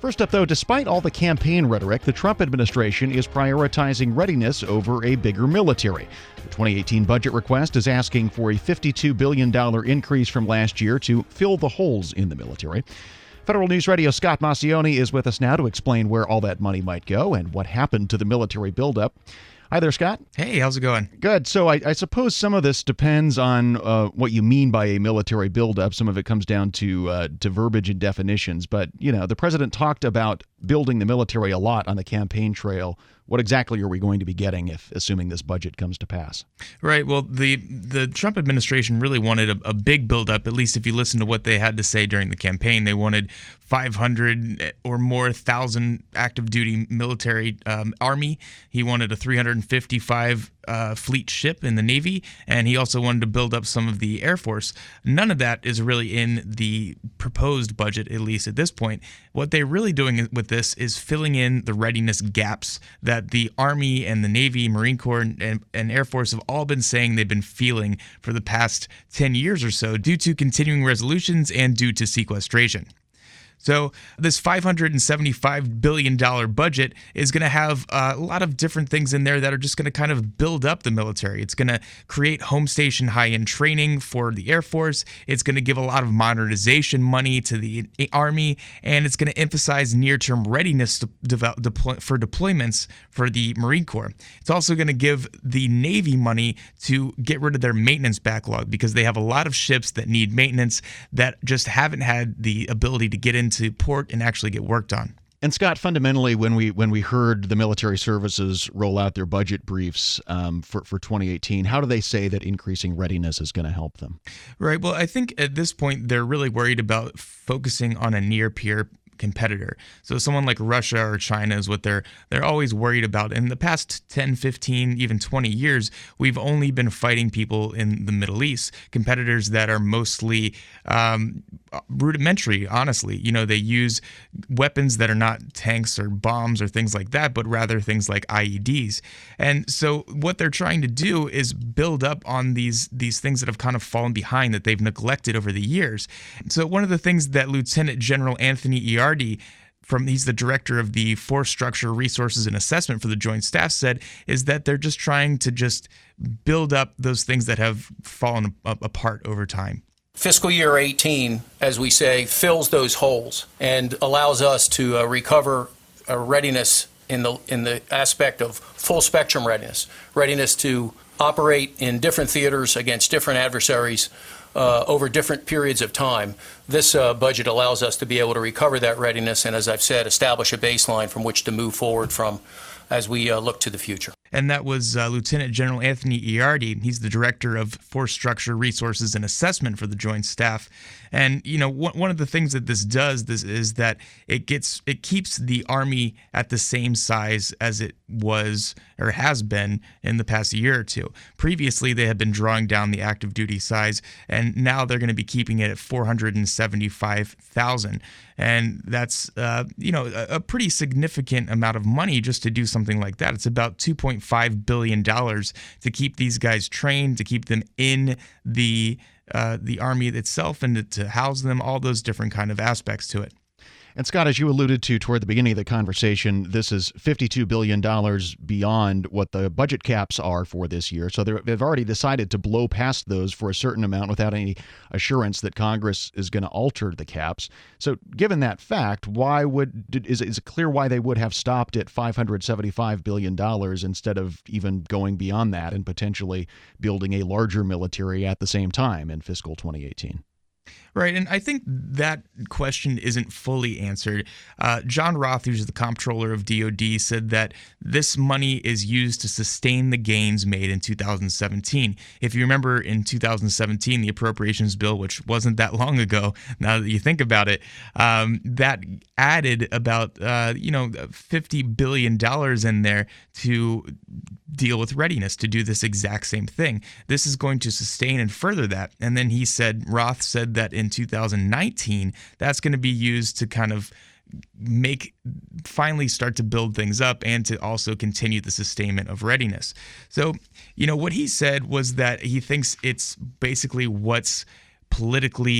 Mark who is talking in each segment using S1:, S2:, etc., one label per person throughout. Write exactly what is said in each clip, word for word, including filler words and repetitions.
S1: First up, though, despite all the campaign rhetoric, the Trump administration is prioritizing readiness over a bigger military. The twenty eighteen budget request is asking for a fifty-two billion dollars increase from last year to fill the holes in the military. Federal News Radio's Scott Maucione is with us now to explain where all that money might go and what happened to the military buildup. Hi there, Scott.
S2: Hey, how's it going?
S1: Good. So I, I suppose some of this depends on uh, what you mean by a military buildup. Some of it comes down to uh, to verbiage and definitions. But, you know, the president talked about building the military a lot on the campaign trail. What exactly are we going to be getting if, assuming this budget comes to pass?
S2: Right. Well, the the Trump administration really wanted a, a big buildup, at least if you listen to what they had to say during the campaign. They wanted five hundred or more thousand active duty military um, army. He wanted a three hundred fifty-five uh, fleet ship in the Navy, and he also wanted to build up some of the Air Force. None of that is really in the proposed budget, at least at this point. What they're really doing with this is filling in the readiness gaps that the Army and the Navy, Marine Corps, and, and Air Force have all been saying they've been feeling for the past ten years or so due to continuing resolutions and due to sequestration. So this five hundred seventy-five billion dollars budget is going to have a lot of different things in there that are just going to kind of build up the military. It's going to create home station high-end training for the Air Force. It's going to give a lot of modernization money to the Army, and it's going to emphasize near-term readiness to develop, deploy, for deployments for the Marine Corps. It's also going to give the Navy money to get rid of their maintenance backlog because they have a lot of ships that need maintenance that just haven't had the ability to get into port and actually get worked on.
S1: And Scott, fundamentally, when we when we heard the military services roll out their budget briefs um, for, for twenty eighteen, how do they say that increasing readiness is going to help them?
S2: Right. Well, I think at this point, they're really worried about focusing on a near-peer competitor. So someone like Russia or China is what they're they're always worried about. In the past ten, fifteen, even twenty years, we've only been fighting people in the Middle East, competitors that are mostly um, rudimentary, honestly. You know, they use weapons that are not tanks or bombs or things like that, but rather things like I E Ds. And so what they're trying to do is build up on these these things that have kind of fallen behind, that they've neglected over the years. So one of the things that Lieutenant General Anthony Iardi, from he's the director of the Force Structure, Resources, and Assessment for the Joint Staff, said is that they're just trying to just build up those things that have fallen apart over time.
S3: Fiscal year eighteen, as we say, fills those holes and allows us to uh, recover a readiness in the in the aspect of full spectrum readiness, readiness to operate in different theaters against different adversaries uh, over different periods of time. This uh, budget allows us to be able to recover that readiness and, as I've said, establish a baseline from which to move forward from as we uh, look to the future.
S2: And that was uh, Lieutenant General Anthony Iardi. He's the director of Force Structure, Resources, and Assessment for the Joint Staff. And, you know, one one of the things that this does this is that it gets it keeps the Army at the same size as it was or has been in the past year or two. Previously, they had been drawing down the active duty size, and now they're going to be keeping it at four hundred seventy-five thousand. And that's, uh, you know, a, a pretty significant amount of money just to do something like that. It's about two point five billion dollars to keep these guys trained, to keep them in the uh, the Army itself, and to, to house them, all those different kind of aspects to it.
S1: And Scott, as you alluded to toward the beginning of the conversation, this is fifty-two billion dollars beyond what the budget caps are for this year. So they've already decided to blow past those for a certain amount without any assurance that Congress is going to alter the caps. So given that fact, why would is, is it clear why they would have stopped at five hundred seventy-five billion dollars instead of even going beyond that and potentially building a larger military at the same time in fiscal twenty eighteen?
S2: Right, and I think that question isn't fully answered. Uh, John Roth, who's the comptroller of D O D, said that this money is used to sustain the gains made in two thousand seventeen. If you remember, in two thousand seventeen, the appropriations bill, which wasn't that long ago, now that you think about it, um, that added about uh, you know fifty billion dollars in there to deal with readiness, to do this exact same thing. This is going to sustain and further that. And then he said, Roth said that in two thousand nineteen, that's going to be used to kind of make, finally start to build things up and to also continue the sustainment of readiness. So, you know, what he said was that he thinks it's basically what's politically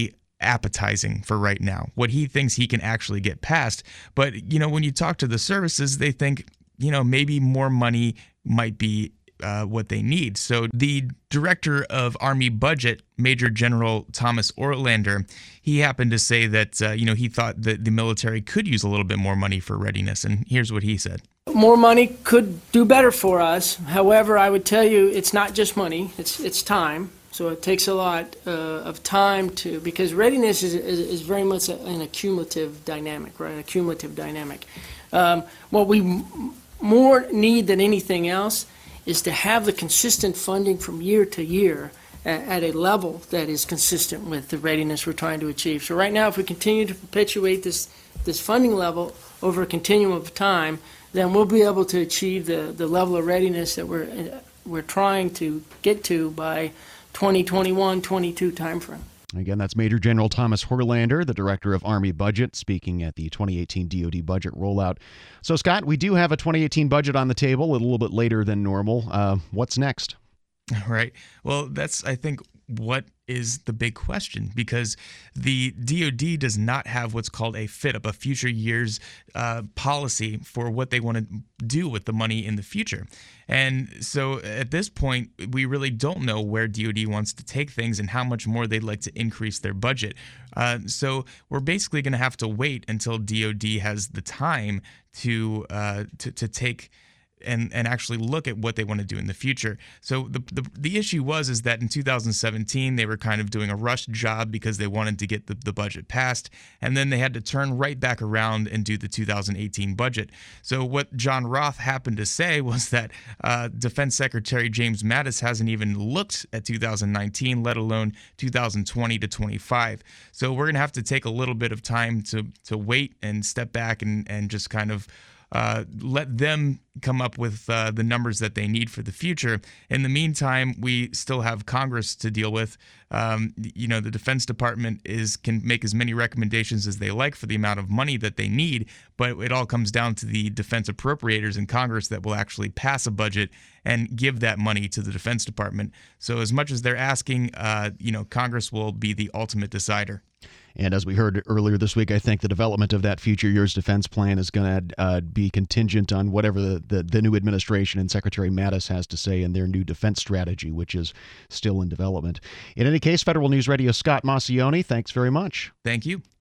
S2: appetizing for right now, what he thinks he can actually get past. But, you know, when you talk to the services, they think, you know, maybe more money might be uh, what they need. So the director of Army Budget, Major General Thomas Orlander, he happened to say that, uh, you know, he thought that the military could use a little bit more money for readiness. And here's what he said.
S4: More money could do better for us. However, I would tell you it's not just money, it's it's time. So it takes a lot uh, of time to, because readiness is, is, is very much a, an accumulative dynamic, right? An accumulative dynamic. Um, what we m- more need than anything else is to have the consistent funding from year to year at, at a level that is consistent with the readiness we're trying to achieve. So right now, if we continue to perpetuate this, this funding level over a continuum of time, then we'll be able to achieve the, the level of readiness that we're, uh, we're trying to get to by twenty twenty-one twenty-two timeframe.
S1: Again, that's Major General Thomas Orlander, the Director of Army Budget, speaking at the twenty eighteen D O D budget rollout. So, Scott, we do have a twenty eighteen budget on the table, a little bit later than normal. Uh, what's next?
S2: Right. Well, that's, I think, what is the big question, because the D O D does not have what's called a F Y D P, a future years uh, policy for what they want to do with the money in the future. And so at this point, we really don't know where D O D wants to take things and how much more they'd like to increase their budget. Uh, so we're basically going to have to wait until D O D has the time to uh, to, to take and and actually look at what they want to do in the future. So the, the the issue was is that in two thousand seventeen, they were kind of doing a rushed job because they wanted to get the, the budget passed, and then they had to turn right back around and do the two thousand eighteen budget. So what John Roth happened to say was that uh, Defense Secretary James Mattis hasn't even looked at two thousand nineteen, let alone two thousand twenty to twenty-five. So we're going to have to take a little bit of time to to wait and step back and, and just kind of Uh, let them come up with uh, the numbers that they need for the future. In the meantime, we still have Congress to deal with. Um, you know, the Defense Department is can make as many recommendations as they like for the amount of money that they need, but it all comes down to the defense appropriators in Congress that will actually pass a budget and give that money to the Defense Department. So as much as they're asking, uh, you know, Congress will be the ultimate decider.
S1: And as we heard earlier this week, I think the development of that future years defense plan is going to uh, be contingent on whatever the, the, the new administration and Secretary Mattis has to say in their new defense strategy, which is still in development. In any case, Federal News Radio, Scott Maucione, thanks very much.
S2: Thank you.